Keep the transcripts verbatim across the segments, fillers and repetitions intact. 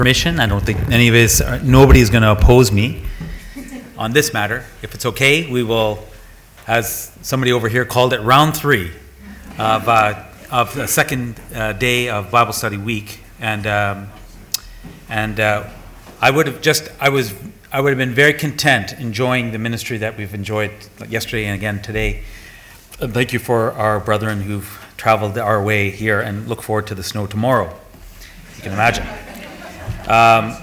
permission. I don't think any of us, nobody is going to oppose me on this matter. If it's okay, we will, as somebody over here called it, round three of uh, of the second uh, day of Bible study week, and um, and uh, I would have just I was I would have been very content enjoying the ministry that we've enjoyed yesterday and again today. And thank you for our brethren who've traveled our way here, and look forward to the snow tomorrow. You can imagine. Um,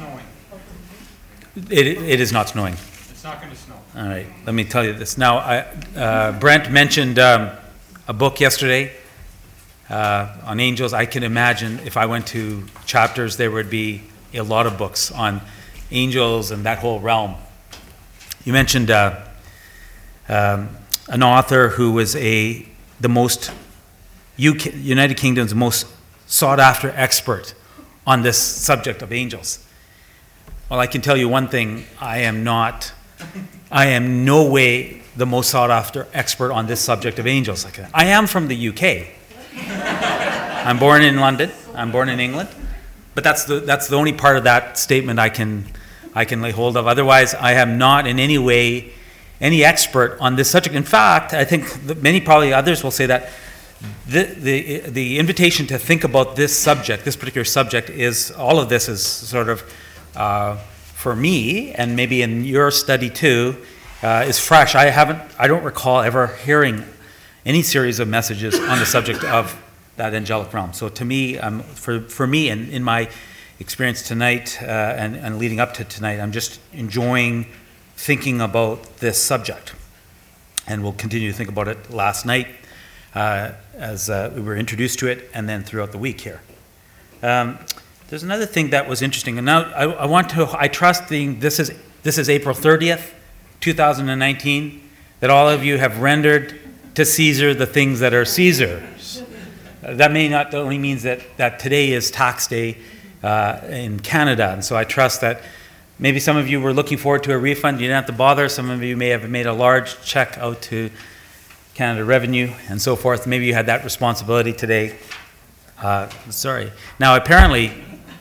it, it is not snowing. It's not going to snow. All right, let me tell you this. Now, I, uh, Brent mentioned um, a book yesterday uh, on angels. I can imagine if I went to chapters, there would be a lot of books on angels and that whole realm. You mentioned uh, um, an author who was a the most U K, United Kingdom's most sought-after expert on this subject of angels. Well, I can tell you one thing: I am not. I am no way the most sought-after expert on this subject of angels. I am from the U K. I'm born in London. I'm born in England. But that's the that's the only part of that statement I can I can lay hold of. Otherwise, I am not in any way any expert on this subject. In fact, I think that many, probably others, will say that the the the invitation to think about this subject, this particular subject, is all of this is sort of uh, for me, and maybe in your study too, uh, is fresh. I haven't, I don't recall ever hearing any series of messages on the subject of that angelic realm. So to me, um, for for me, and in my experience tonight uh, and, and leading up to tonight, I'm just enjoying thinking about this subject, and we'll continue to think about it last night uh, as uh, we were introduced to it, and then throughout the week here. Um, There's another thing that was interesting, and now I, I want to. I trust the, this is this is April thirtieth, two thousand nineteen, that all of you have rendered to Caesar the things that are Caesar's. Uh, that may not only means that that today is tax day uh, in Canada, and so I trust that maybe some of you were looking forward to a refund. You didn't have to bother. Some of you may have made a large check out to Canada Revenue and so forth. Maybe you had that responsibility today. Uh, sorry. Now, apparently,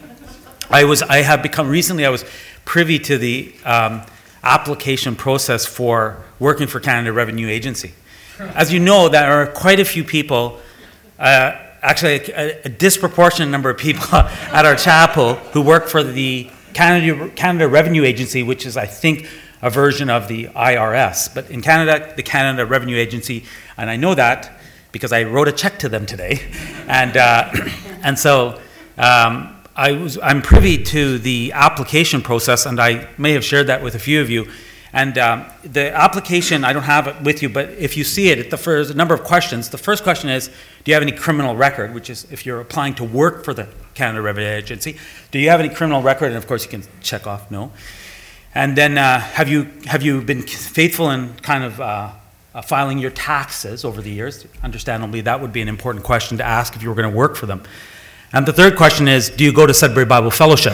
I was. I have become recently. I was privy to the um, application process for working for Canada Revenue Agency. As you know, there are quite a few people, uh, actually a, a disproportionate number of people at our chapel who work for the Canada Canada Revenue Agency, which is, I think, a version of the I R S. But in Canada, the Canada Revenue Agency, and I know that because I wrote a check to them today, and uh, and so. Um, I was, I'm privy to the application process, and I may have shared that with a few of you. And um, the application, I don't have it with you, but if you see it, the first, a number of questions. The first question is, do you have any criminal record, which is if you're applying to work for the Canada Revenue Agency. Do you have any criminal record? And of course you can check off no. And then uh, have you have you been faithful in kind of uh, uh, filing your taxes over the years? Understandably, that would be an important question to ask if you were going to work for them. And the third question is, do you go to Sudbury Bible Fellowship?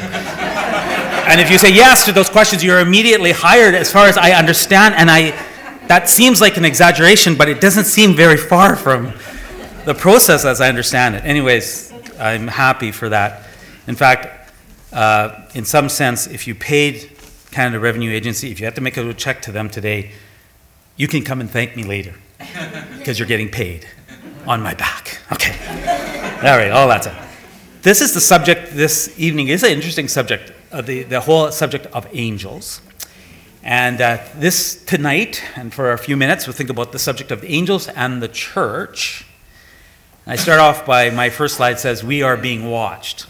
And if you say yes to those questions, you're immediately hired, as far as I understand. And I, that seems like an exaggeration, but it doesn't seem very far from the process as I understand it. Anyways, I'm happy for that. In fact, uh, in some sense, if you paid Canada Revenue Agency, if you have to make a check to them today, you can come and thank me later because you're getting paid on my back. Okay. All right, all that's it. This is the subject this evening. It's an interesting subject, uh, the, the whole subject of angels. And uh, this tonight, and for a few minutes, we'll think about the subject of angels and the church. I start off by, my first slide says, we are being watched.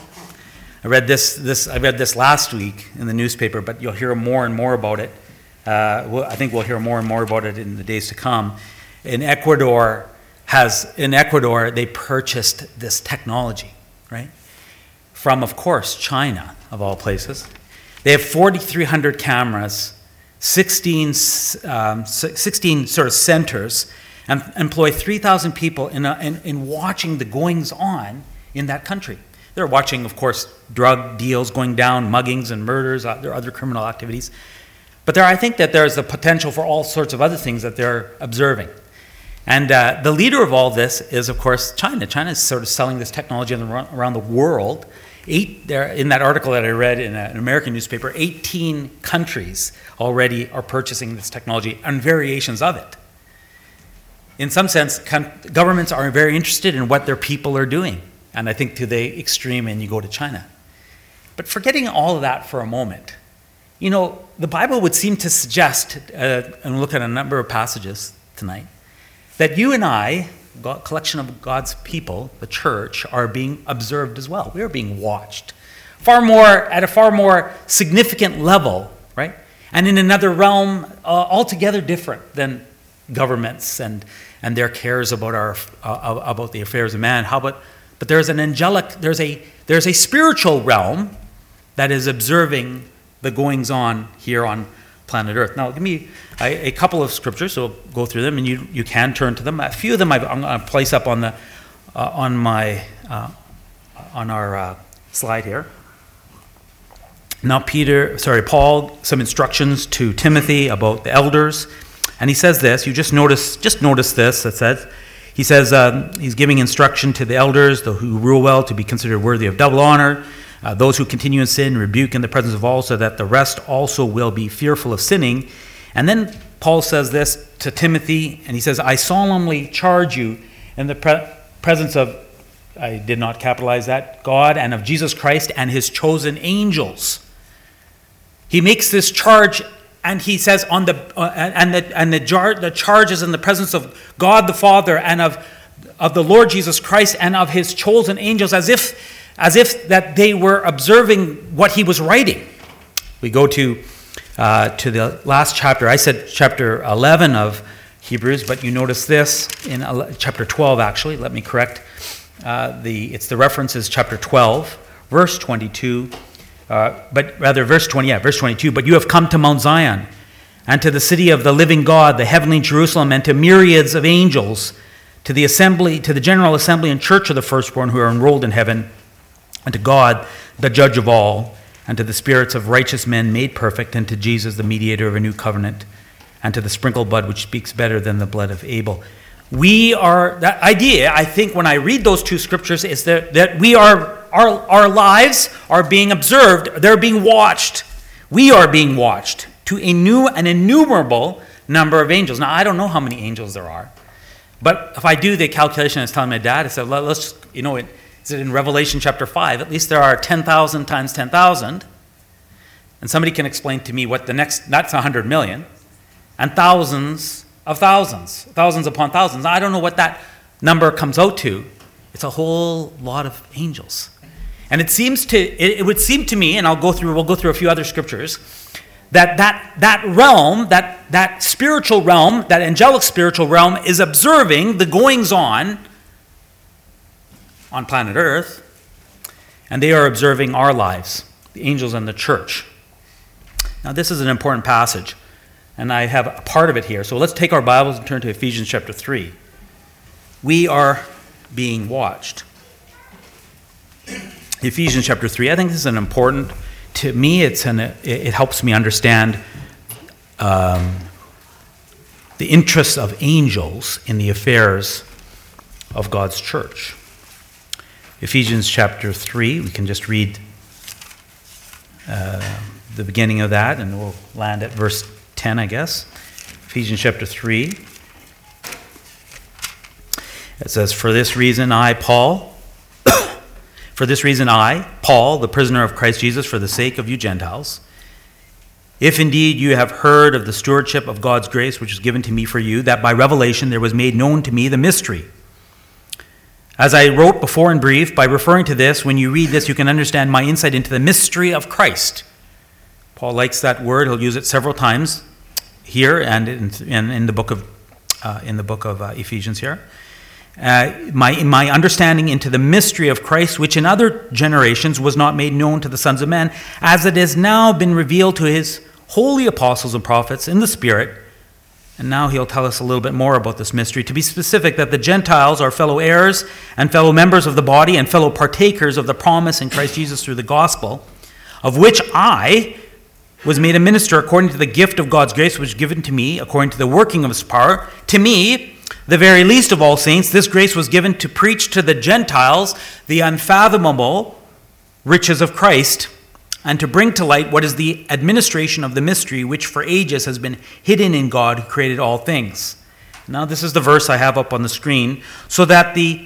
I read this, this, I read this last week in the newspaper, but you'll hear more and more about it. Uh, we'll, I think we'll hear more and more about it in the days to come. In Ecuador, has, in Ecuador, they purchased this technology. Right? From, of course, China, of all places. They have forty-three hundred cameras, sixteen, um, sixteen sort of centers, and employ three thousand people in, a, in, in watching the goings-on in that country. They're watching, of course, drug deals going down, muggings and murders, uh, there are other criminal activities. But there, I think that there's the potential for all sorts of other things that they're observing. And uh, the leader of all this is, of course, China. China is sort of selling this technology around the world eight there in that article that I read in an American newspaper, eighteen countries already are purchasing this technology and variations of it. In some sense, governments are very interested in what their people are doing, and I think to the extreme, and you go to China. But forgetting all of that for a moment, you know, the Bible would seem to suggest, uh, and we'll look at a number of passages tonight, that you and I, a collection of God's people, the church, are being observed as well. We are being watched. Far more, at a far more significant level, right? And in another realm uh, altogether different than governments and, and their cares about our uh, about the affairs of man. How about, but there's an angelic, there's a there's a spiritual realm that is observing the goings on here on planet Earth. Now, give me a, a couple of scriptures, so we'll go through them, and you, you can turn to them. A few of them I've, I'm going to place up on the uh, on my uh, on our uh, slide here. Now, Peter, sorry, Paul, some instructions to Timothy about the elders, and he says this. You just notice, just notice this. It says, he says um, he's giving instruction to the elders, those who rule well, to be considered worthy of double honor. Uh, those who continue in sin, rebuke in the presence of all, so that the rest also will be fearful of sinning. And then Paul says this to Timothy, and he says, I solemnly charge you in the pre- presence of, I did not capitalize that, God and of Jesus Christ and his chosen angels. He makes this charge, and he says, on the uh, and the and the, jar, the charge is in the presence of God the Father and of of the Lord Jesus Christ and of his chosen angels, as if as if that they were observing what he was writing. We go to uh, to the last chapter. I said chapter eleven of Hebrews, but you notice this in chapter twelve. Actually, let me correct. Uh, the it's the reference is chapter twelve, verse twenty-two. Uh, but rather, verse twenty, yeah, verse twenty-two. But you have come to Mount Zion, and to the city of the living God, the heavenly Jerusalem, and to myriads of angels, to the assembly, to the general assembly and church of the firstborn who are enrolled in heaven, and to God, the judge of all, and to the spirits of righteous men made perfect, and to Jesus, the mediator of a new covenant, and to the sprinkled blood which speaks better than the blood of Abel. We are, that idea, I think, when I read those two scriptures, is that, that we are, our, our lives are being observed, they're being watched. We are being watched to a new, an innumerable number of angels. Now, I don't know how many angels there are, but if I do the calculation, I was telling my dad, I said, let's, you know, it, is it in Revelation chapter five, at least there are ten thousand times ten thousand, and somebody can explain to me what the next, that's one hundred million, and thousands of thousands, thousands upon thousands. I don't know what that number comes out to. It's a whole lot of angels. And it seems to, it, it would seem to me, and I'll go through, we'll go through a few other scriptures, that that, that realm, that, that spiritual realm, that angelic spiritual realm is observing the goings on on planet Earth, and they are observing our lives, the angels and the church. Now, this is an important passage, and I have a part of it here. So let's take our Bibles and turn to Ephesians chapter three. We are being watched. Ephesians chapter three, I think this is an important, to me, it's an, it helps me understand um, the interests of angels in the affairs of God's church. Ephesians chapter three, we can just read uh, the beginning of that, and we'll land at verse ten, I guess. Ephesians chapter three. It says, For this reason I, Paul, for this reason I, Paul, the prisoner of Christ Jesus, for the sake of you Gentiles, if indeed you have heard of the stewardship of God's grace, which is given to me for you, that by revelation there was made known to me the mystery. As I wrote before in brief, by referring to this, when you read this, you can understand my insight into the mystery of Christ. Paul likes that word. He'll use it several times here and in, in, in the book of uh, in the book of uh, Ephesians here. Uh, my my understanding into the mystery of Christ, which in other generations was not made known to the sons of men, as it has now been revealed to his holy apostles and prophets in the Spirit. And now he'll tell us a little bit more about this mystery. To be specific, that the Gentiles are fellow heirs and fellow members of the body and fellow partakers of the promise in Christ Jesus through the gospel, of which I was made a minister according to the gift of God's grace, which was given to me according to the working of his power. To me, the very least of all saints, this grace was given to preach to the Gentiles the unfathomable riches of Christ, and to bring to light what is the administration of the mystery which for ages has been hidden in God who created all things. Now this is the verse I have up on the screen. So that the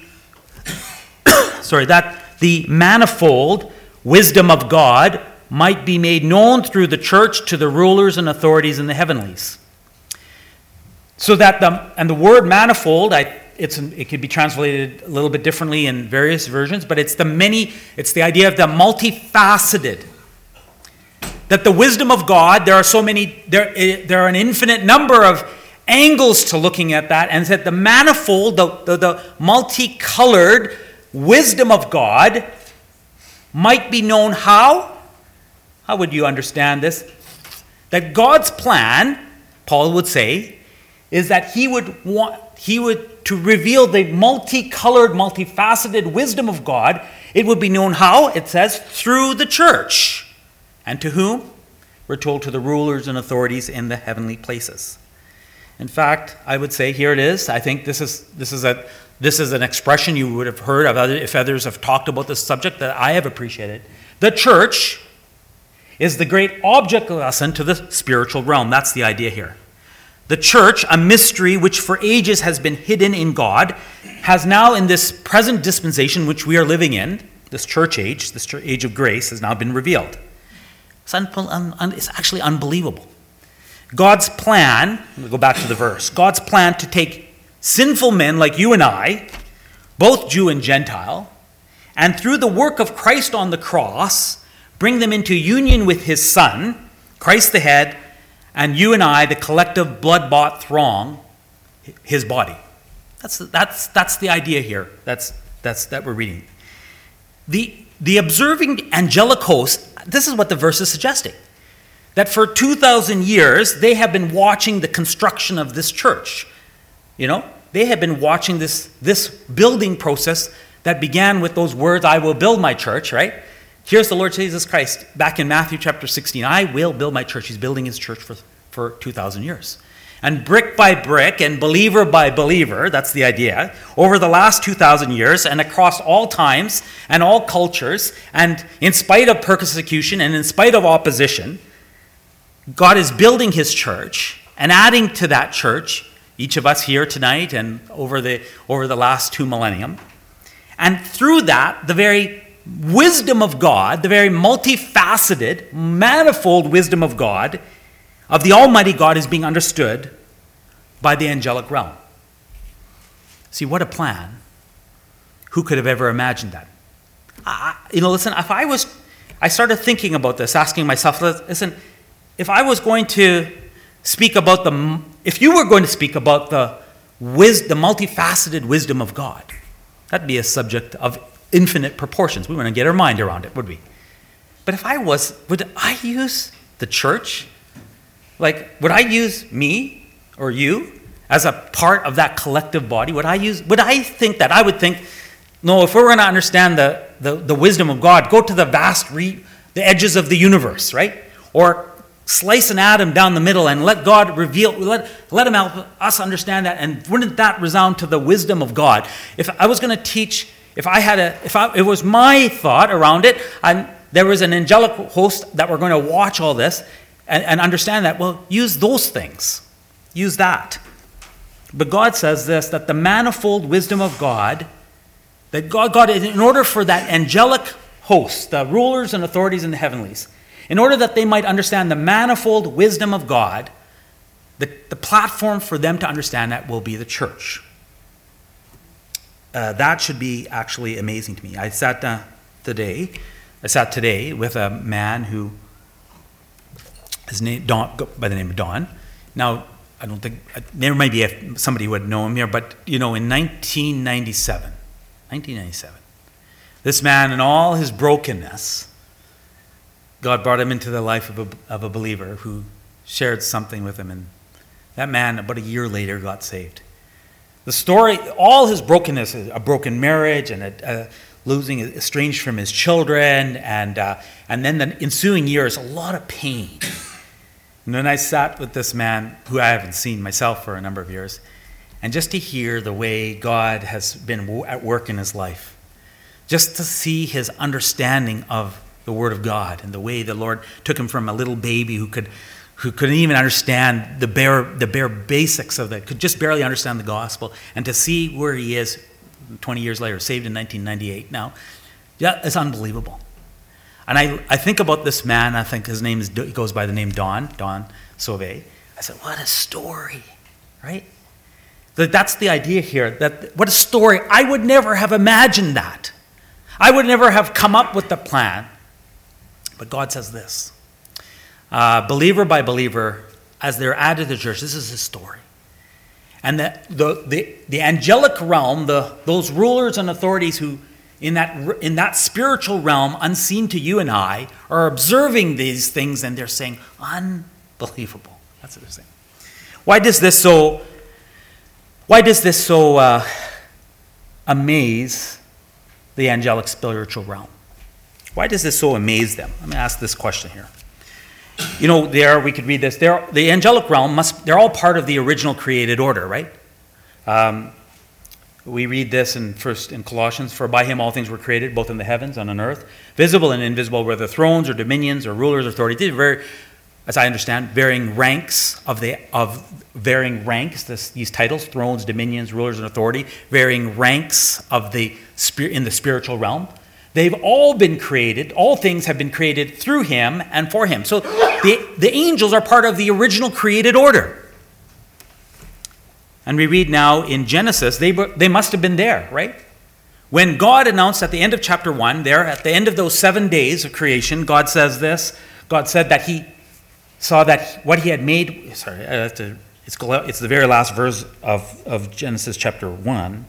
sorry, that the manifold wisdom of God might be made known through the church to the rulers and authorities in the heavenlies. So that the, and the word manifold, I, it's, it could be translated a little bit differently in various versions, but it's the many, it's the idea of the multifaceted. That the wisdom of God, there are so many, there, there are an infinite number of angles to looking at that, and that the manifold, the, the, the multicolored wisdom of God might be known how? How would you understand this? That God's plan, Paul would say, is that he would want, he would, to reveal the multicolored, multifaceted wisdom of God, it would be known how? It says, through the church. And to whom? We're told to the rulers and authorities in the heavenly places. In fact, I would say, here it is. I think this is this is a this is an expression you would have heard of other, if others have talked about this subject that I have appreciated. The church is the great object lesson to the spiritual realm. That's the idea here. The church, a mystery which for ages has been hidden in God, has now in this present dispensation which we are living in, this church age, this church age of grace, has now been revealed. It's, un- un- un- it's actually unbelievable. God's plan, we'll go back to the verse, God's plan to take sinful men like you and I, both Jew and Gentile, and through the work of Christ on the cross, bring them into union with his Son, Christ the head, and you and I, the collective blood-bought throng, his body. That's, that's, that's the idea here that's, that's, that we're reading. The, the observing angelic host, this is what the verse is suggesting. That for two thousand years, they have been watching the construction of this church. You know, they have been watching this, this building process that began with those words, I will build my church, right? Here's the Lord Jesus Christ back in Matthew chapter sixteen. I will build my church. He's building his church for, for two thousand years. And brick by brick and believer by believer, that's the idea, over the last two thousand years and across all times and all cultures, and in spite of persecution and in spite of opposition, God is building his church and adding to that church, each of us here tonight and over the, over the last two millennium. And through that, the very wisdom of God, the very multifaceted, manifold wisdom of God, of the Almighty God, is being understood by the angelic realm. See, what a plan. Who could have ever imagined that? I, you know, listen, if I was, I started thinking about this, asking myself, listen, if I was going to speak about the, if you were going to speak about the wis, the multifaceted wisdom of God, that'd be a subject of infinite proportions. We wouldn't get our mind around it, would we? But if I was, would I use the church? Like, would I use me or you as a part of that collective body? Would I use, would I think that? I would think, no, if we're going to understand the, the, the wisdom of God, go to the vast, re, the edges of the universe, right? Or slice an atom down the middle and let God reveal, let, let him help us understand that. And wouldn't that resound to the wisdom of God? If I was going to teach, if I had a, if I, it was my thought around it, and there was an angelic host that were going to watch all this and, and understand that, well, use those things. Use that. But God says this, that the manifold wisdom of God, that God, God, in order for that angelic host, the rulers and authorities in the heavenlies, in order that they might understand the manifold wisdom of God, the, the platform for them to understand that will be the church. Uh, that should be actually amazing to me. I sat uh, today, I sat today with a man who, his name, Don, by the name of Don. Now, I don't think, there might be a, somebody who would know him here, but, you know, in nineteen ninety-seven, nineteen ninety-seven, this man in all his brokenness, God brought him into the life of a, of a believer who shared something with him, and that man, about a year later, got saved. The story, all his brokenness, a broken marriage, and a, a losing, estranged from his children, and uh, and then the ensuing years, a lot of pain. And then I sat with this man, who I haven't seen myself for a number of years, and just to hear the way God has been at work in his life, just to see his understanding of the Word of God and the way the Lord took him from a little baby who could who couldn't even understand the bare the bare basics of it, could just barely understand the gospel, and to see where he is twenty years later, saved in nineteen ninety-eight now, yeah, it's unbelievable. And I, I think about this man, I think his name is, he goes by the name Don, Don Sauvé. I said, what a story, right? That's the idea here, that what a story. I would never have imagined that. I would never have come up with the plan. But God says this, uh, believer by believer, as they're added to the church, this is his story. And the, the, the, the angelic realm, the, those rulers and authorities who, in that, in that spiritual realm, unseen to you and I, are observing these things, and they're saying, unbelievable. That's what they're saying. Why does this so, why does this so uh, amaze the angelic spiritual realm? Why does this so amaze them? Let me ask this question here. You know, there, we could read this. There, the angelic realm, must, they're all part of the original created order, right? Um, we read this in first in Colossians, for by him all things were created, both in the heavens and on earth, visible and invisible, whether thrones or dominions or rulers or authorities. These are very, as I understand, varying ranks of the of varying ranks, this, these titles, thrones, dominions, rulers, and authority, varying ranks of the spirit in the spiritual realm. They've all been created, all things have been created through him and for him. So the, the angels are part of the original created order. And we read now in Genesis, they, they must have been there, right? When God announced at the end of chapter one, there at the end of those seven days of creation, God says this, God said that he saw that what he had made, sorry, I have to, it's, it's the very last verse of, of Genesis chapter one.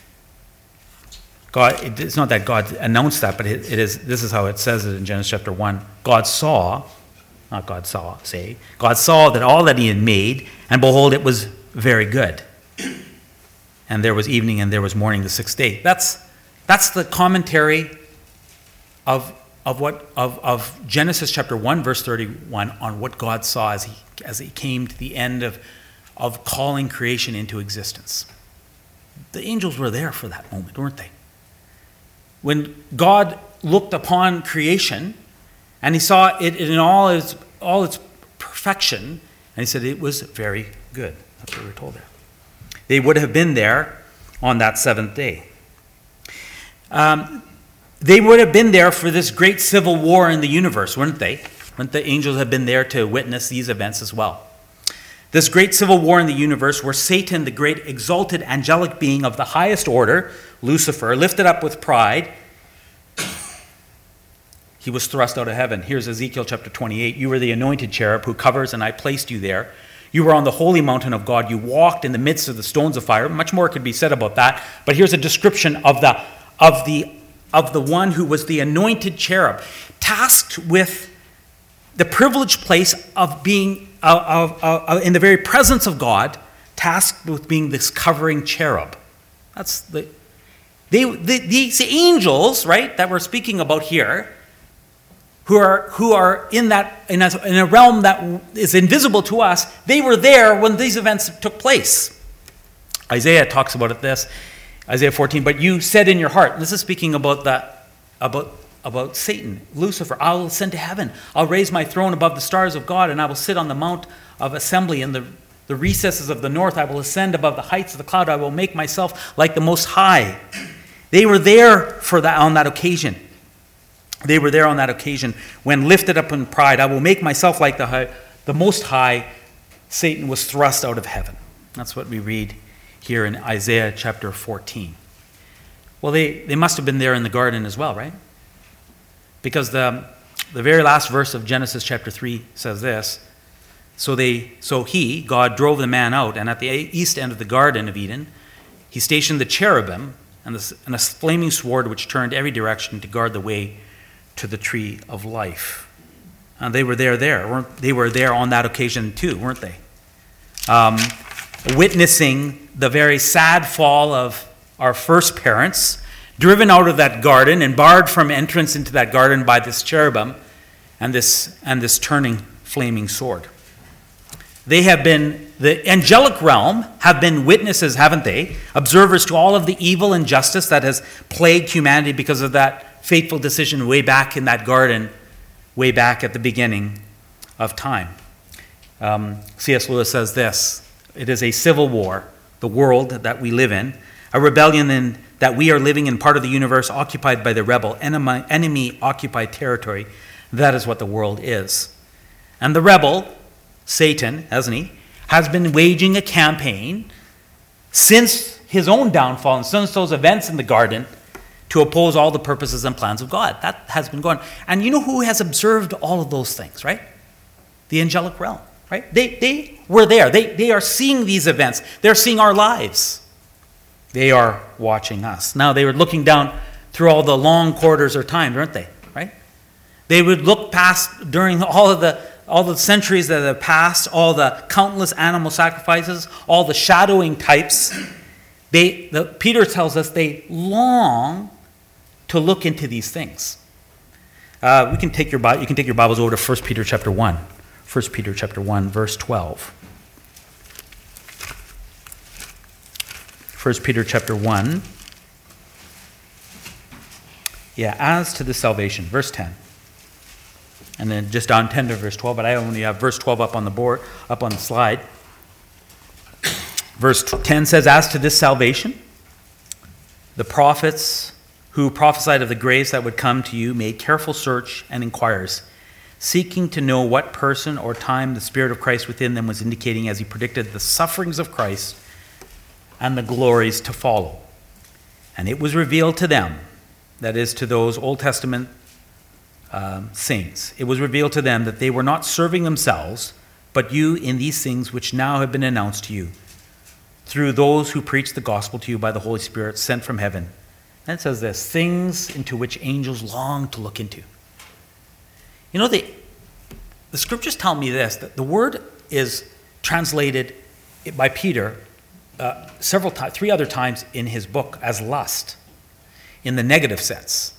God, it's not that God announced that, but it, it is. This is how it says it in Genesis chapter one. God saw, not God saw, say, God saw that all that he had made, and behold, it was very good. And there was evening and there was morning the sixth day. That's that's the commentary of of what of, of Genesis chapter one, verse thirty-one, on what God saw as he as he came to the end of, of calling creation into existence. The angels were there for that moment, weren't they? When God looked upon creation and he saw it in all its, all its perfection, and he said it was very good. That's what we're told there. They would have been there on that seventh day. Um, they would have been there for this great civil war in the universe, wouldn't they? Wouldn't the angels have been there to witness these events as well? This great civil war in the universe where Satan, the great exalted angelic being of the highest order, Lucifer, lifted up with pride, he was thrust out of heaven. Here's Ezekiel chapter twenty-eight. You were the anointed cherub who covers, and I placed you there. You were on the holy mountain of God. You walked in the midst of the stones of fire. Much more could be said about that, but here's a description of the of the of the one who was the anointed cherub, tasked with the privileged place of being uh, of, uh, uh, in the very presence of God, tasked with being this covering cherub. That's the they the, these angels, right, that we're speaking about here, who are who are in that in a, in a realm that is invisible to us. They were there when these events took place. Isaiah talks about it this, Isaiah fourteen. But you said in your heart, this is speaking about that about about Satan, Lucifer. I will ascend to heaven. I'll raise my throne above the stars of God, and I will sit on the mount of assembly in the the recesses of the north. I will ascend above the heights of the cloud. I will make myself like the Most High. They were there for that on that occasion. They were there on that occasion when lifted up in pride. I will make myself like the high, the Most High. Satan was thrust out of heaven. That's what we read here in Isaiah chapter fourteen. Well, they, they must have been there in the garden as well, right? Because the, the very last verse of Genesis chapter three says this. So they, so he, God, drove the man out, and at the east end of the Garden of Eden, he stationed the cherubim and, the, and a flaming sword which turned every direction to guard the way to the tree of life. And they were there, there, weren't they? Were there on that occasion too, weren't they? Um, witnessing the very sad fall of our first parents, driven out of that garden and barred from entrance into that garden by this cherubim and this and this turning flaming sword. They have been the angelic realm have been witnesses, haven't they? Observers to all of the evil and injustice that has plagued humanity because of that fateful decision way back in that garden, way back at the beginning of time. Um, C S Lewis says this: it is a civil war, the world that we live in, a rebellion in that we are living in part of the universe occupied by the rebel, enemy, enemy occupied territory. That is what the world is. And the rebel, Satan, hasn't he, has been waging a campaign since his own downfall and since those events in the garden to oppose all the purposes and plans of God. That has been going on. And you know who has observed all of those things, right? The angelic realm, right? They, they were there. They, they are seeing these events. They're seeing our lives. They are watching us. Now, they were looking down through all the long corridors of time, weren't they, right? They would look past during all of the all the centuries that have passed, all the countless animal sacrifices, all the shadowing types. They, the, Peter tells us they long to look into these things. Uh, we can take your you can take your Bibles over to First Peter chapter one. First Peter chapter one, verse twelve. First Peter chapter one. Yeah, as to the salvation, verse ten. And then just down ten to verse twelve, but I only have verse twelve up on the board, up on the slide. Verse ten says, as to this salvation, the prophets who prophesied of the grace that would come to you made careful search and inquires, seeking to know what person or time the Spirit of Christ within them was indicating as he predicted the sufferings of Christ and the glories to follow. And it was revealed to them, that is, to those Old Testament Um, saints, it was revealed to them that they were not serving themselves, but you in these things which now have been announced to you, through those who preach the gospel to you by the Holy Spirit sent from heaven. And it says this, things into which angels long to look into. You know, the, the scriptures tell me this, that the word is translated by Peter uh, several times, three other times in his book as lust, in the negative sense.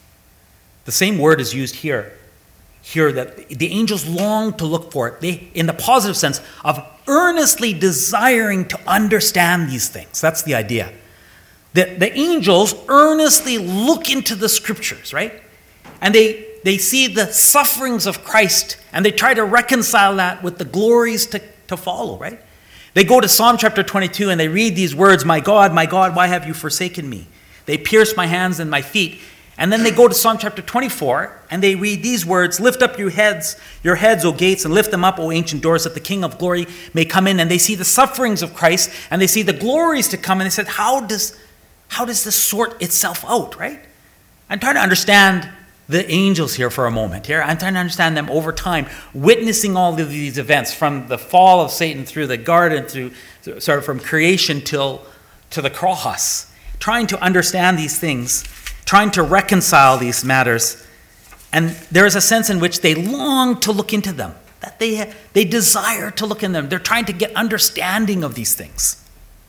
The same word is used here, here that the angels long to look for it, they, in the positive sense of earnestly desiring to understand these things. That's the idea. The, the angels earnestly look into the scriptures, right? And they, they see the sufferings of Christ, and they try to reconcile that with the glories to, to follow, right? They go to Psalm chapter twenty-two and they read these words, my God, my God, why have you forsaken me? They pierce my hands and my feet. And then they go to Psalm chapter twenty-four, and they read these words, lift up your heads, your heads, O gates, and lift them up, O ancient doors, that the King of glory may come in. And they see the sufferings of Christ, and they see the glories to come, and they said, how does, how does this sort itself out, right? I'm trying to understand the angels here for a moment here. I'm trying to understand them over time, witnessing all of these events, from the fall of Satan through the garden, through, sorry, from creation till to the cross, trying to understand these things, trying to reconcile these matters. And there is a sense in which they long to look into them, that they, they desire to look in them. They're trying to get understanding of these things.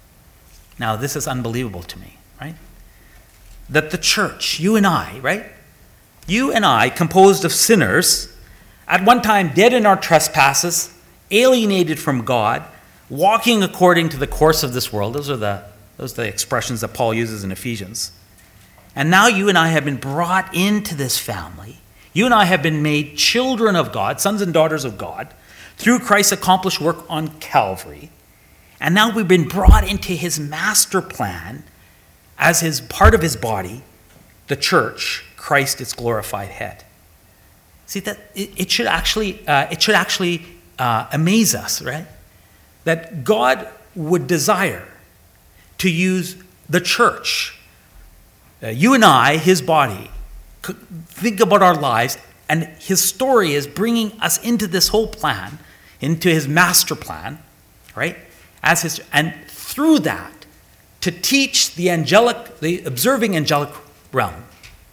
Now, this is unbelievable to me, right? That the church, you and I, right? You and I, composed of sinners, at one time dead in our trespasses, alienated from God, walking according to the course of this world. Those are the, those are the expressions that Paul uses in Ephesians. And now you and I have been brought into this family. You and I have been made children of God, sons and daughters of God, through Christ's accomplished work on Calvary. And now we've been brought into his master plan as his part of his body, the church, Christ, its glorified head. See, that it, it should actually, uh, it should actually uh, amaze us, right? That God would desire to use the church, Uh, you and I, his body, think about our lives, and his story is bringing us into this whole plan, into his master plan, right? As his, and through that, to teach the angelic, the observing angelic realm,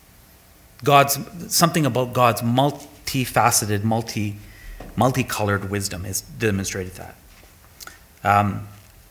God's something about God's multifaceted, multi, multicolored wisdom is demonstrated that. Um,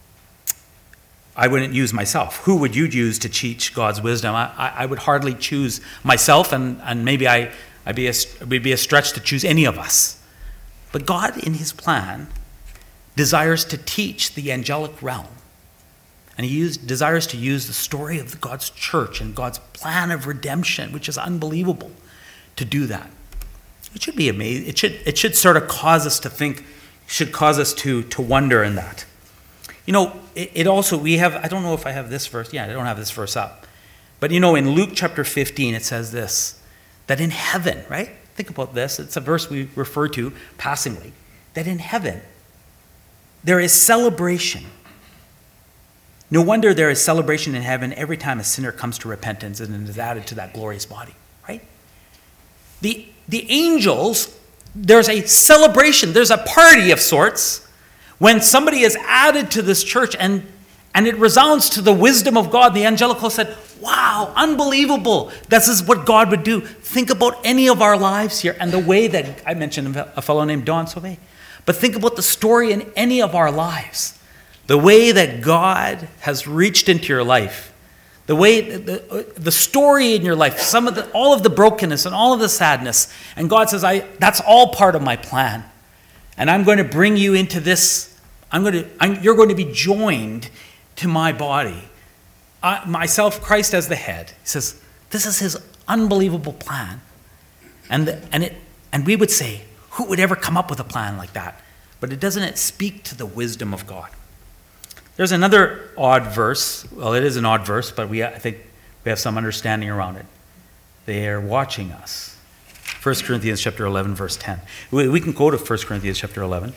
I wouldn't use myself. Who would you use to teach God's wisdom? I, I, I would hardly choose myself, and, and maybe I, I'd be a, it would be a stretch to choose any of us. But God, in his plan, desires to teach the angelic realm. And he used, desires to use the story of God's church and God's plan of redemption, which is unbelievable, to do that. It should be amazing. It should, it should sort of cause us to think, should cause us to, to wonder in that. You know, it, it also, we have, I don't know if I have this verse. Yeah, I don't have this verse up. But you know, in Luke chapter fifteen, it says this, that in heaven, right? Think about this. It's a verse we refer to passingly. That in heaven, there is celebration. No wonder there is celebration in heaven every time a sinner comes to repentance and is added to that glorious body, right? The, the angels, there's a celebration, there's a party of sorts when somebody is added to this church, and, and it resounds to the wisdom of God. The angelic host said, wow, unbelievable. This is what God would do. Think about any of our lives here and the way that, I mentioned a fellow named Don Sauvé, but think about the story in any of our lives. The way that God has reached into your life, the way, the, the story in your life, some of the, all of the brokenness and all of the sadness, and God says, "I that's all part of my plan, and I'm going to bring you into this. I'm going to, I'm, you're going to be joined to my body, I, myself, Christ as the head." He says, "This is His unbelievable plan," and the, and it and we would say, "Who would ever come up with a plan like that?" But it doesn't it speak to the wisdom of God? There's another odd verse. Well, it is an odd verse, but we I think we have some understanding around it. They are watching us. First Corinthians chapter eleven, verse ten. We, we can go to First Corinthians chapter eleven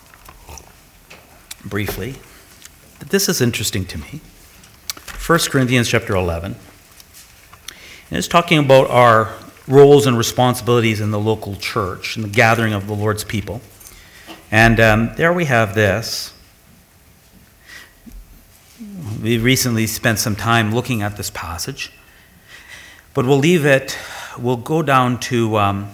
briefly. But this is interesting to me. First Corinthians chapter eleven. And it's talking about our roles and responsibilities in the local church, in the gathering of the Lord's people. And um, there we have this. We recently spent some time looking at this passage, but we'll leave it, we'll go down to, um,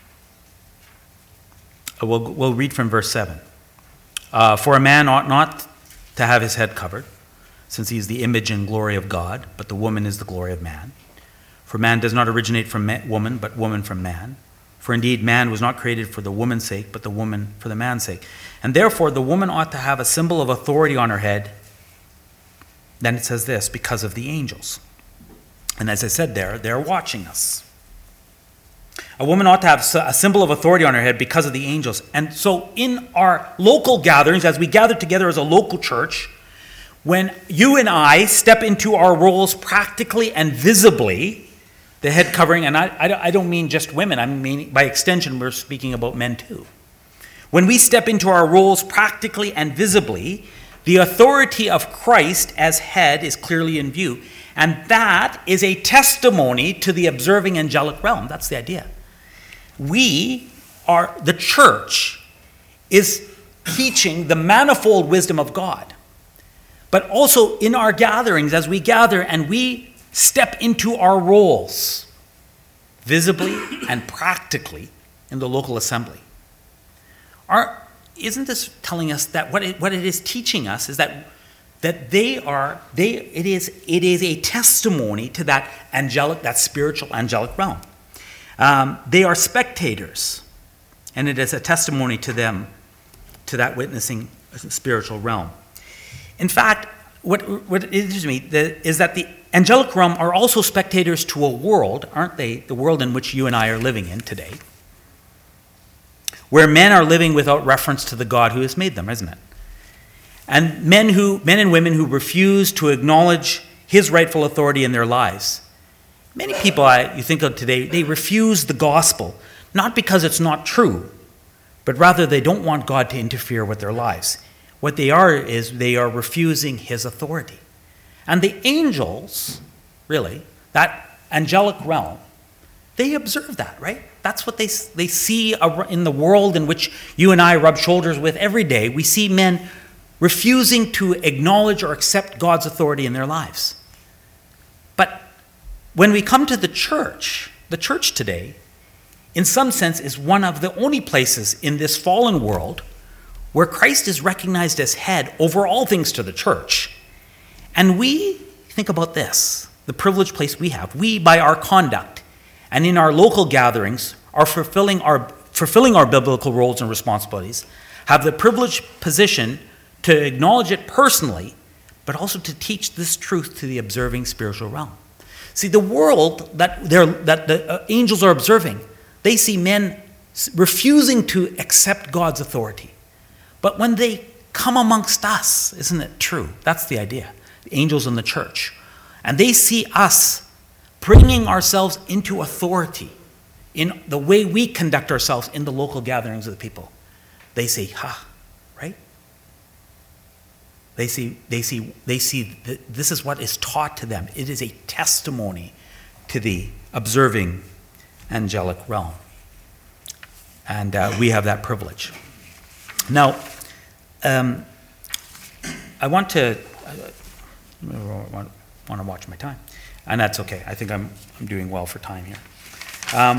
we'll, we'll read from verse seven. Uh, For a man ought not to have his head covered, since he is the image and glory of God, but the woman is the glory of man. For man does not originate from man, woman, but woman from man. For indeed man was not created for the woman's sake, but the woman for the man's sake. And therefore the woman ought to have a symbol of authority on her head. Then it says this, because of the angels. And as I said there, they're watching us. A woman ought to have a symbol of authority on her head because of the angels. And so in our local gatherings, as we gather together as a local church, when you and I step into our roles practically and visibly, the head covering, and I, I don't mean just women, I mean by extension we're speaking about men too. When we step into our roles practically and visibly, the authority of Christ as head is clearly in view. And that is a testimony to the observing angelic realm. That's the idea. We are, the church is teaching the manifold wisdom of God. But also in our gatherings, as we gather and we step into our roles, visibly and practically in the local assembly. Our Isn't this telling us that what it, what it is teaching us is that that they are they it is it is a testimony to that angelic, that spiritual angelic realm. Um, they are spectators, and it is a testimony to them, to that witnessing spiritual realm. In fact, what what interests me is that the angelic realm are also spectators to a world, aren't they? The world in which you and I are living in today, where men are living without reference to the God who has made them, isn't it? And men who, men and women who refuse to acknowledge His rightful authority in their lives. Many people I, you think of today, they refuse the gospel, not because it's not true, but rather they don't want God to interfere with their lives. What they are is they are refusing His authority. And the angels, really, that angelic realm, they observe that, right? That's what they, they see in the world in which you and I rub shoulders with every day. We see men refusing to acknowledge or accept God's authority in their lives. But when we come to the church, the church today, in some sense, is one of the only places in this fallen world where Christ is recognized as head over all things to the church. And we, think about this, the privileged place we have. We, by our conduct, and in our local gatherings, are fulfilling our fulfilling our biblical roles and responsibilities, have the privileged position to acknowledge it personally, but also to teach this truth to the observing spiritual realm. See, the world that, they're, that the uh, angels are observing, they see men refusing to accept God's authority. But when they come amongst us, isn't it true? That's the idea. The angels in the church. And they see us bringing ourselves into authority in the way we conduct ourselves in the local gatherings of the people. They say, ha, right? They see, they see, they see that this is what is taught to them. It is a testimony to the observing angelic realm. And uh, we have that privilege. Now, um, I want to, I want, want to watch my time. And that's okay. I think I'm, I'm doing well for time here. Um,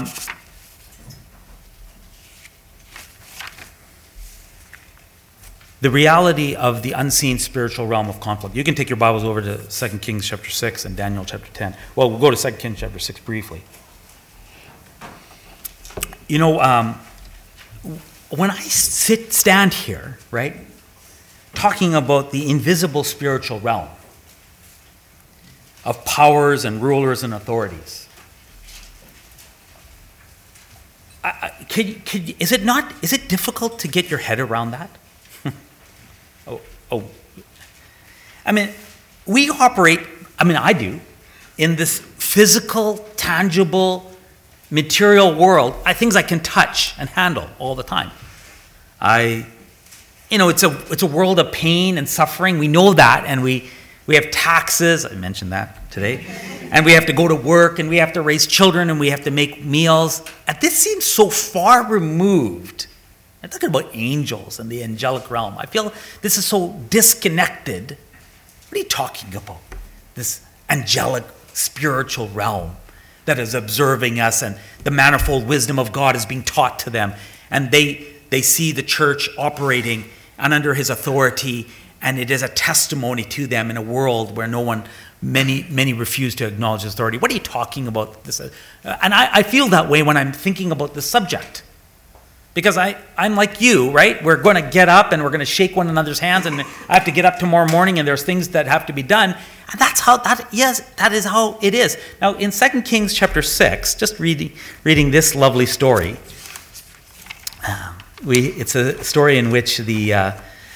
the reality of the unseen spiritual realm of conflict. You can take your Bibles over to Second Kings chapter six and Daniel chapter ten. Well, we'll go to Second Kings chapter six briefly. You know, um, when I sit, stand here, right, talking about the invisible spiritual realm of powers and rulers and authorities, I, I, could, could, is it not, is it difficult to get your head around that? oh, oh, I mean, we operate, I mean, I do, in this physical, tangible, material world, I, things I can touch and handle all the time. I, you know, it's a it's a world of pain and suffering. We know that, and we we have taxes. I mentioned that today, and we have to go to work, and we have to raise children, and we have to make meals. And this seems so far removed. I'm talking about angels and the angelic realm. I feel this is so disconnected. What are you talking about? This angelic spiritual realm that is observing us, and the manifold wisdom of God is being taught to them. And they they see the church operating and under his authority, and it is a testimony to them in a world where no one, many, many refuse to acknowledge his authority. What are you talking about? This? Uh, and I, I feel that way when I'm thinking about this subject. Because I, I'm like you, right? We're going to get up and we're going to shake one another's hands, and I have to get up tomorrow morning and there's things that have to be done. And that's how, that yes, that is how it is. Now, in Second Kings chapter six, just reading, reading this lovely story, um, we it's a story in which the, uh,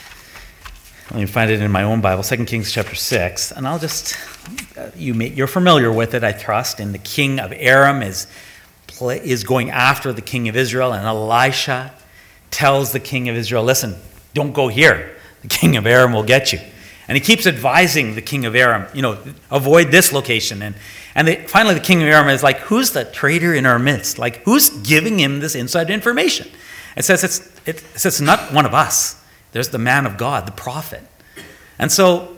let me find it in my own Bible, Second Kings chapter six, and I'll just, uh, you may, you're familiar with it, I trust, and the king of Aram is is going after the king of Israel, and Elisha tells the king of Israel, listen, don't go here. The king of Aram will get you. And he keeps advising the king of Aram, you know, avoid this location. And and they, finally the king of Aram is like, who's the traitor in our midst? Like, who's giving him this inside information? It says it's, it says it's not one of us. There's the man of God, the prophet. And so...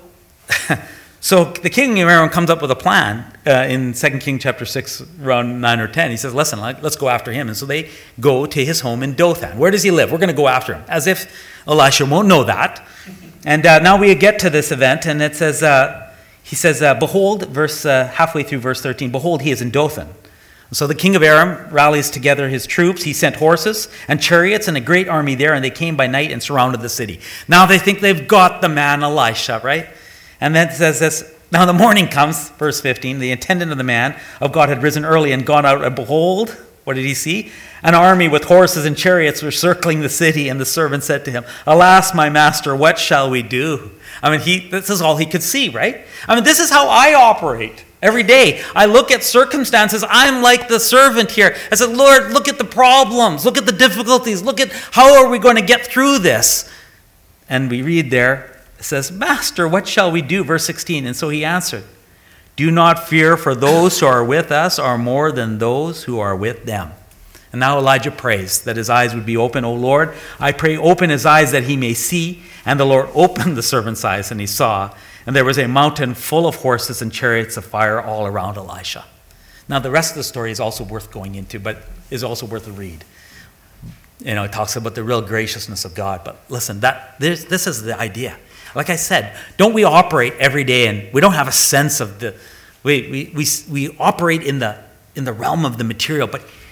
So the king of Aram comes up with a plan uh, in Second Kings chapter six, around nine or ten. He says, listen, let's go after him. And so they go to his home in Dothan. Where does he live? We're going to go after him. As if Elisha won't know that. And uh, now we get to this event, and it says, uh, he says, uh, behold, verse uh, halfway through verse thirteen, behold, he is in Dothan. So the king of Aram rallies together his troops. He sent horses and chariots and a great army there, and they came by night and surrounded the city. Now they think they've got the man Elisha, right? And then it says this, now the morning comes, verse fifteen, the attendant of the man of God had risen early and gone out, and behold, what did he see? An army with horses and chariots were circling the city, and the servant said to him, alas, my master, what shall we do? I mean, he this is all he could see, right? I mean, this is how I operate every day. I look at circumstances. I'm like the servant here. I said, Lord, look at the problems. Look at the difficulties. Look at how are we going to get through this? And we read there, says, Master, what shall we do? Verse sixteen, and so he answered, do not fear, for those who are with us are more than those who are with them. And now Elijah prays that his eyes would be open. O Lord, I pray, open his eyes that he may see. And the Lord opened the servant's eyes, and he saw. And there was a mountain full of horses and chariots of fire all around Elisha. Now the rest of the story is also worth going into, but is also worth a read. You know, it talks about the real graciousness of God. But listen, that this, this is the idea. Like I said, don't we operate every day, and we don't have a sense of the, we we we, we operate in the in the realm of the material, but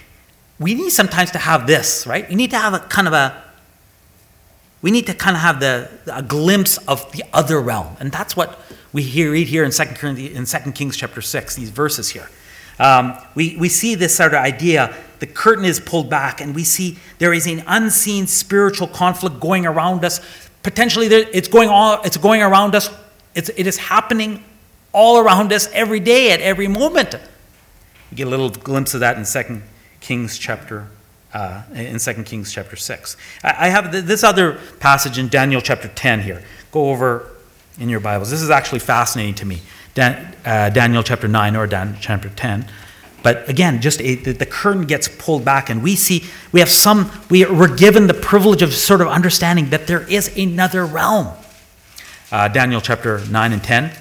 we need sometimes to have this, right? We need to have a kind of a, we need to kind of have the a glimpse of the other realm. And that's what we hear, read here in Second Corinthians, in Second Kings chapter six, these verses here. Um, we, we see this sort of idea, the curtain is pulled back, and we see there is an unseen spiritual conflict going around us. Potentially there, it's going all, it's going around us, it's, it is happening all around us every day, at every moment. You get a little glimpse of that in Second Kings chapter uh, in Second Kings chapter six. I, I have th- this other passage in Daniel chapter ten here. Go over in your Bibles. This is actually fascinating to me. Dan, uh, Daniel chapter nine or Dan chapter ten. But again, just a, the, the curtain gets pulled back, and we see we have some. We we're given the privilege of sort of understanding that there is another realm. Uh, Daniel chapter nine and ten.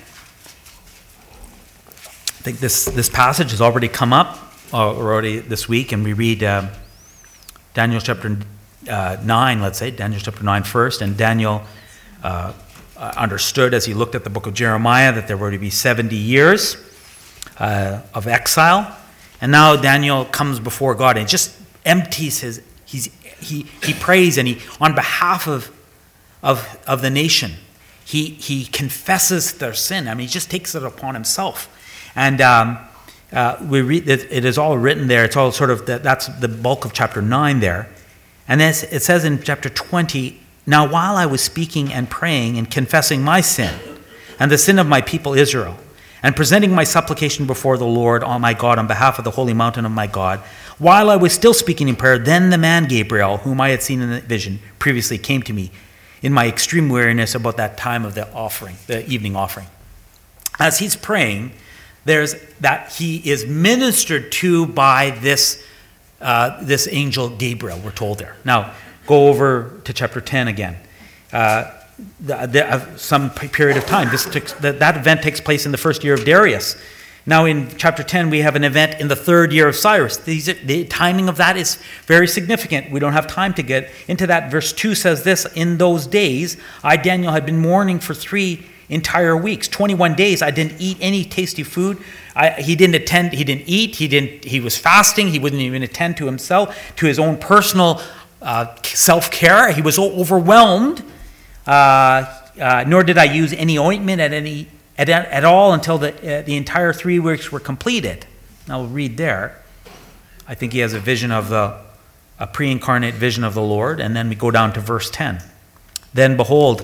I think this, this passage has already come up uh, already this week, and we read uh, Daniel chapter uh, nine, let's say, Daniel chapter nine first, and Daniel uh, understood as he looked at the book of Jeremiah that there were to be seventy years uh, of exile, and now Daniel comes before God and just empties his, he's, he, he prays, and he, on behalf of, of, of the nation, he, he confesses their sin. I mean, he just takes it upon himself. And um, uh, we read it, it is all written there. It's all sort of the, that's the bulk of chapter nine there. And then it says in chapter twenty, now while I was speaking and praying and confessing my sin and the sin of my people Israel, and presenting my supplication before the Lord, on my God, on behalf of the holy mountain of my God, while I was still speaking in prayer, then the man Gabriel, whom I had seen in the vision previously, came to me in my extreme weariness about that time of the offering, the evening offering. As he's praying, there's that he is ministered to by this uh, this angel Gabriel, we're told there. Now, go over to chapter ten again. Uh, the, the, uh, some period of time. This takes, that, that event takes place in the first year of Darius. Now, in chapter ten, we have an event in the third year of Cyrus. These are, the timing of that is very significant. We don't have time to get into that. Verse two says this, in those days, I, Daniel, had been mourning for three entire weeks, twenty-one days. I didn't eat any tasty food. I, he didn't attend, he didn't eat, he didn't, he was fasting, he wouldn't even attend to himself, to his own personal uh, self-care. He was so overwhelmed, uh, uh, nor did I use any ointment at any at, at all until the, uh, the entire three weeks were completed. Now we'll read there. I think he has a vision of the, a pre-incarnate vision of the Lord, and then we go down to verse ten. Then behold,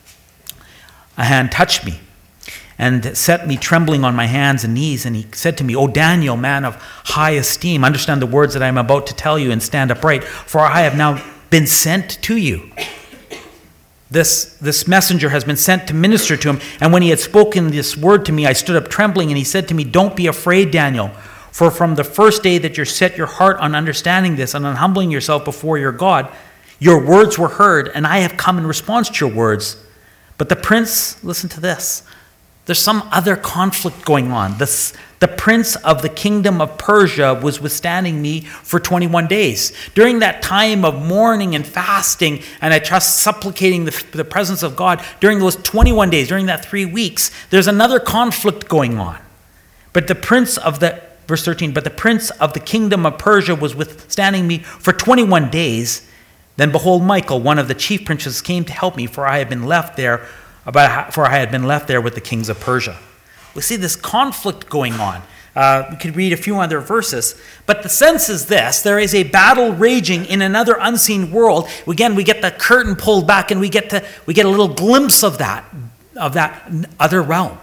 a hand touched me and set me trembling on my hands and knees. And he said to me, O Daniel, man of high esteem, understand the words that I am about to tell you and stand upright, for I have now been sent to you. This, this messenger has been sent to minister to him. And when he had spoken this word to me, I stood up trembling, and he said to me, don't be afraid, Daniel, for from the first day that you set your heart on understanding this and on humbling yourself before your God, your words were heard, and I have come in response to your words. But the prince, listen to this, there's some other conflict going on. This, the prince of the kingdom of Persia was withstanding me for twenty-one days. During that time of mourning and fasting, and I trust supplicating the, the presence of God, during those twenty-one days, during that three weeks, there's another conflict going on. But the prince of the, verse thirteen, but the prince of the kingdom of Persia was withstanding me for twenty-one days. Then behold, Michael, one of the chief princes, came to help me, for I had been left there about for I had been left there with the kings of Persia. We see this conflict going on. Uh, we could read a few other verses, but the sense is this: there is a battle raging in another unseen world. Again, we get the curtain pulled back, and we get to we get a little glimpse of that of that other realm,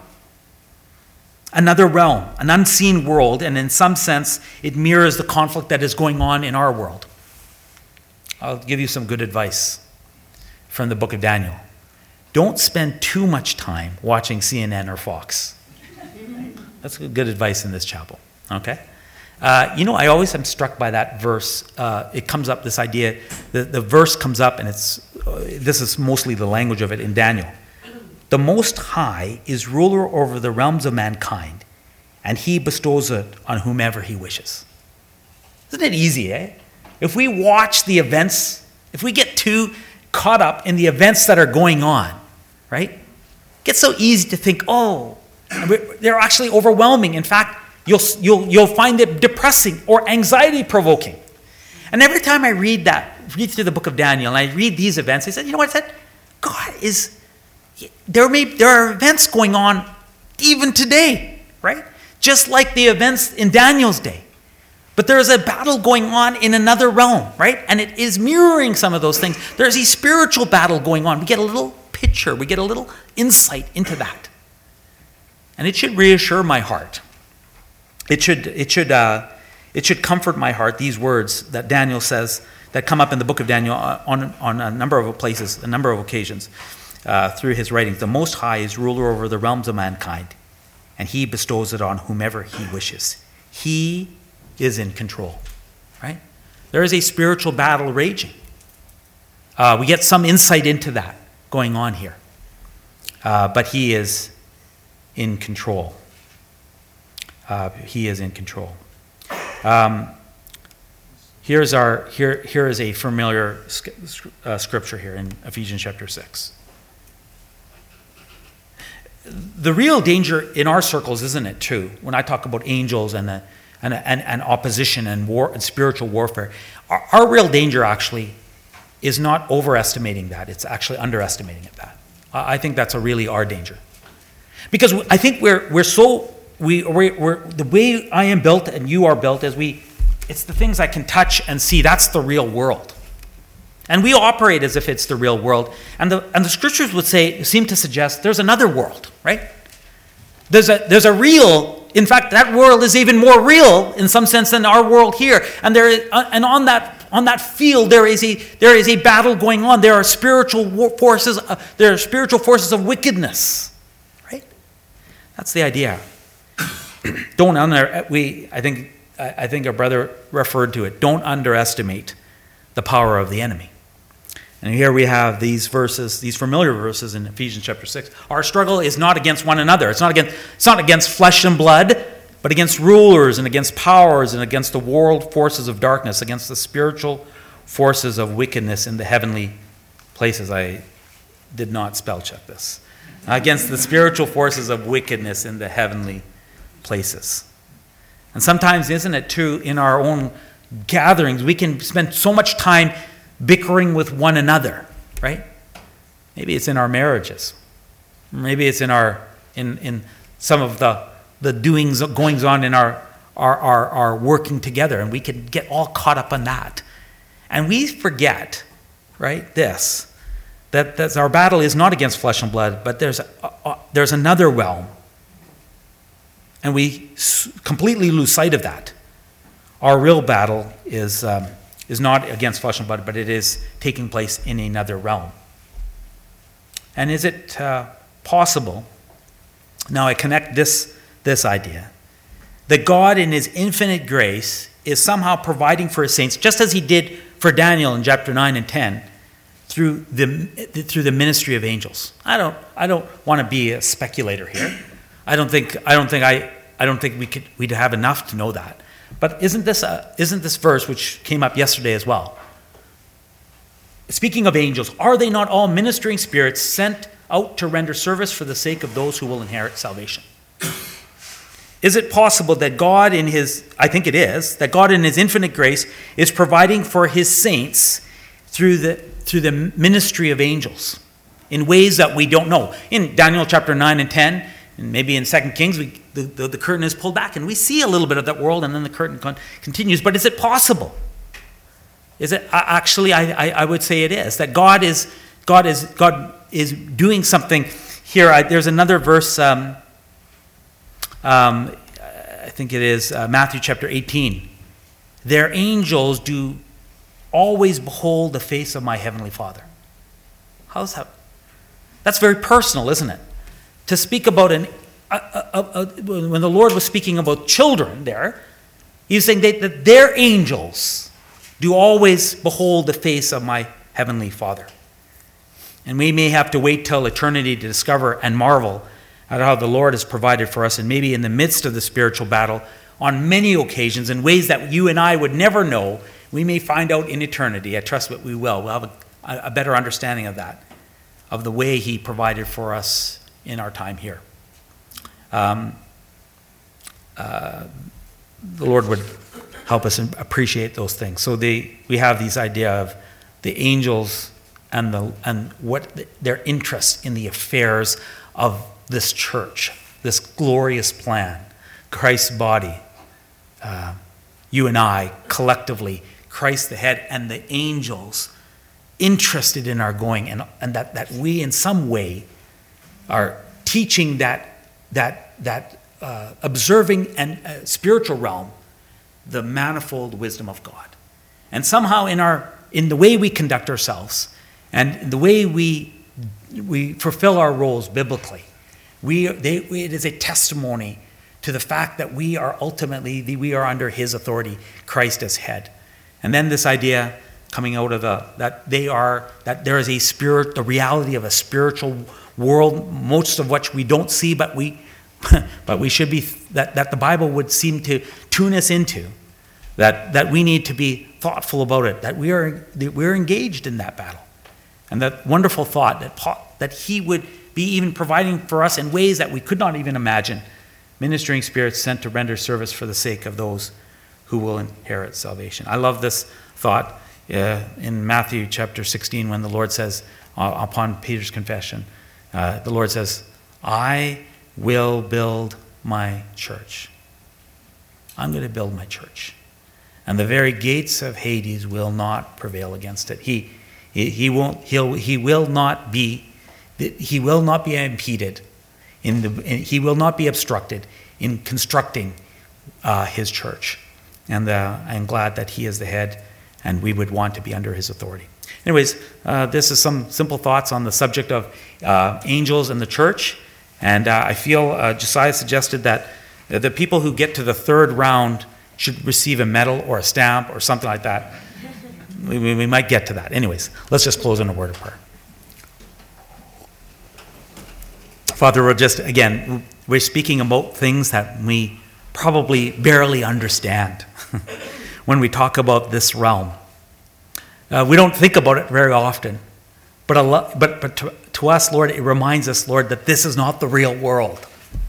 another realm, an unseen world, and in some sense, it mirrors the conflict that is going on in our world. I'll give you some good advice from the book of Daniel. Don't spend too much time watching C N N or Fox. That's good advice in this chapel, okay? Uh, you know, I always am struck by that verse. Uh, it comes up, this idea, the, the verse comes up, and it's uh, this is mostly the language of it in Daniel. The Most High is ruler over the realms of mankind, and he bestows it on whomever he wishes. Isn't it easy, eh? If we watch the events, if we get too caught up in the events that are going on, right? It gets so easy to think, oh, they're actually overwhelming. In fact, you'll, you'll, you'll find it depressing or anxiety-provoking. And every time I read that, read through the book of Daniel, and I read these events, I said, you know what I said? God is, there may, there are events going on even today, right? Just like the events in Daniel's day. But there is a battle going on in another realm, right? And it is mirroring some of those things. There's a spiritual battle going on. We get a little picture, we get a little insight into that. And it should reassure my heart. It should, it should, uh, it should comfort my heart, these words that Daniel says, that come up in the book of Daniel on, on a number of places, a number of occasions uh, through his writings. The Most High is ruler over the realms of mankind, and he bestows it on whomever he wishes. He is in control, right? There is a spiritual battle raging. Uh, we get some insight into that going on here. Uh, but he is in control. Uh, he is in control. Um, here's our here here is a familiar uh, scripture here in Ephesians chapter six. The real danger in our circles, isn't it, too, when I talk about angels and the, and, and, and opposition and war and spiritual warfare, our, our real danger actually is not overestimating that. It's actually underestimating it. That I think that's a really our danger, because I think we're we're so we we're, we're the way I am built and you are built as we, it's the things I can touch and see. That's the real world, and we operate as if it's the real world. And the and the scriptures would say seem to suggest there's another world, right? There's a there's a real. In fact, that world is even more real in some sense than our world here. And there is, and on that on that field there is a there is a battle going on. There are spiritual war forces. Uh, there are spiritual forces of wickedness, right? That's the idea. Don't under we. I think I think our brother referred to it. Don't underestimate the power of the enemy. And here we have these verses, these familiar verses in Ephesians chapter six. Our struggle is not against one another. It's not against, it's not against flesh and blood, but against rulers and against powers and against the world forces of darkness, against the spiritual forces of wickedness in the heavenly places. I did not spell check this. Against the spiritual forces of wickedness in the heavenly places. And sometimes, isn't it true, in our own gatherings, we can spend so much time bickering with one another, right? Maybe it's in our marriages. Maybe it's in our in in some of the the doings goings on in our our our, our working together, and we can get all caught up on that. And we forget, right, this, that, that our battle is not against flesh and blood, but there's a, a, there's another realm. And we s- completely lose sight of that. Our real battle is um, is not against flesh and blood, but it is taking place in another realm. And is it uh, possible, now I connect this, this idea, that God in his infinite grace is somehow providing for his saints, just as he did for Daniel in chapter nine and ten, through the, through the ministry of angels. I don't, I don't want to be a speculator here. I don't think, I don't think, I, I don't think we could, we'd have enough to know that. But isn't this a, isn't this verse, which came up yesterday as well, speaking of angels, are they not all ministering spirits sent out to render service for the sake of those who will inherit salvation? Is it possible that God in his, I think it is, that God in his infinite grace is providing for his saints through the, through the ministry of angels in ways that we don't know? In Daniel chapter nine and ten, and maybe in Second Kings, we, the, the, the curtain is pulled back and we see a little bit of that world, and then the curtain con- continues. But is it possible? Is it uh, actually? I, I I would say it is. That God is God is God is doing something here. I, there's another verse. Um, um, I think it is uh, Matthew chapter eighteen. Their angels do always behold the face of my heavenly Father. How's that? That's very personal, isn't it? To speak about an, a, a, a, when the Lord was speaking about children there, he was saying that, that their angels do always behold the face of my heavenly Father. And we may have to wait till eternity to discover and marvel at how the Lord has provided for us, and maybe in the midst of the spiritual battle, on many occasions, in ways that you and I would never know, we may find out in eternity. I trust that we will. We'll have a, a better understanding of that, of the way he provided for us in our time here. Um, uh, the Lord would help help us appreciate those things. So they, we have this idea of the angels and the and what the, their interest in the affairs of this church, this glorious plan, Christ's body, uh, you and I collectively, Christ the head, and the angels interested in our going, and, and that, that we in some way are teaching that that that uh, observing and uh, spiritual realm the manifold wisdom of God. And somehow in our in the way we conduct ourselves and the way we we fulfill our roles biblically, we they, it is a testimony to the fact that we are ultimately the, we are under his authority, Christ as head. And then this idea coming out of the that they are that there is a spirit, the reality of a spiritual world, most of which we don't see, but we but we should be that, that the Bible would seem to tune us into, that that we need to be thoughtful about it, that we are that we're engaged in that battle. And that wonderful thought that Paul, that he would be even providing for us in ways that we could not even imagine, ministering spirits sent to render service for the sake of those who will inherit salvation. I love this thought uh, in Matthew chapter sixteen when the Lord says, uh, upon Peter's confession, uh, the Lord says, I will build my church. I'm going to build my church. And the very gates of Hades will not prevail against it. He, he, he won't, he'll, he will not be, he will not be impeded. In the, he will not be obstructed in constructing uh, his church. And uh, I'm glad that he is the head, and we would want to be under his authority. Anyways, uh, this is some simple thoughts on the subject of uh, angels and the church. And uh, I feel uh, Josiah suggested that the people who get to the third round should receive a medal or a stamp or something like that. We, we might get to that. Anyways, let's just close in a word of prayer. Father, we're just, again, we're speaking about things that we probably barely understand when we talk about this realm. Uh, we don't think about it very often. But, a lo- but, but to, to us, Lord, it reminds us, Lord, that this is not the real world.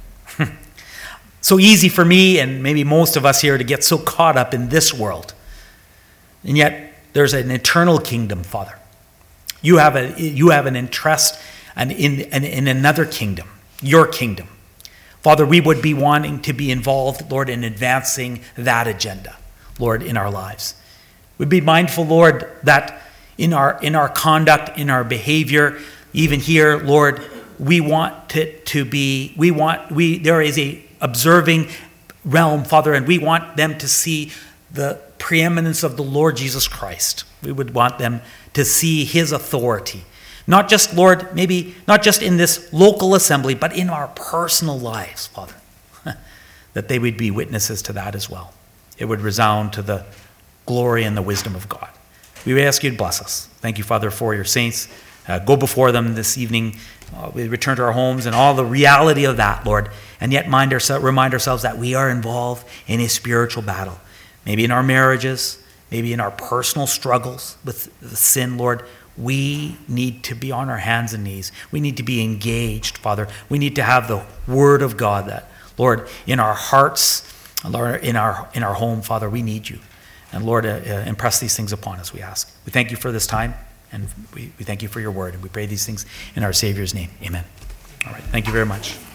So easy for me and maybe most of us here to get so caught up in this world. And yet, there's an eternal kingdom, Father. You have a you have an interest in, in, in another kingdom, your kingdom. Father, we would be wanting to be involved, Lord, in advancing that agenda, Lord, in our lives. We'd be mindful, Lord, that in our in our conduct, in our behavior, even here, Lord, we want to, to be, we want, we there is a observing realm, Father, and we want them to see the preeminence of the Lord Jesus Christ. We would want them to see his authority. Not just, Lord, maybe not just in this local assembly, but in our personal lives, Father, that they would be witnesses to that as well. It would resound to the glory and the wisdom of God. We would ask you to bless us. Thank you, Father, for your saints. Uh, go before them this evening. Uh, we return to our homes and all the reality of that, Lord, and yet mind ourse- remind ourselves that we are involved in a spiritual battle. Maybe in our marriages, maybe in our personal struggles with the sin, Lord. We need to be on our hands and knees. We need to be engaged, Father. We need to have the Word of God that, Lord, in our hearts, Lord, in our in our home, Father, we need you. And Lord, uh, uh, impress these things upon us, we ask. We thank you for this time, and we, we thank you for your word, and we pray these things in our Savior's name. Amen. All right, thank you very much.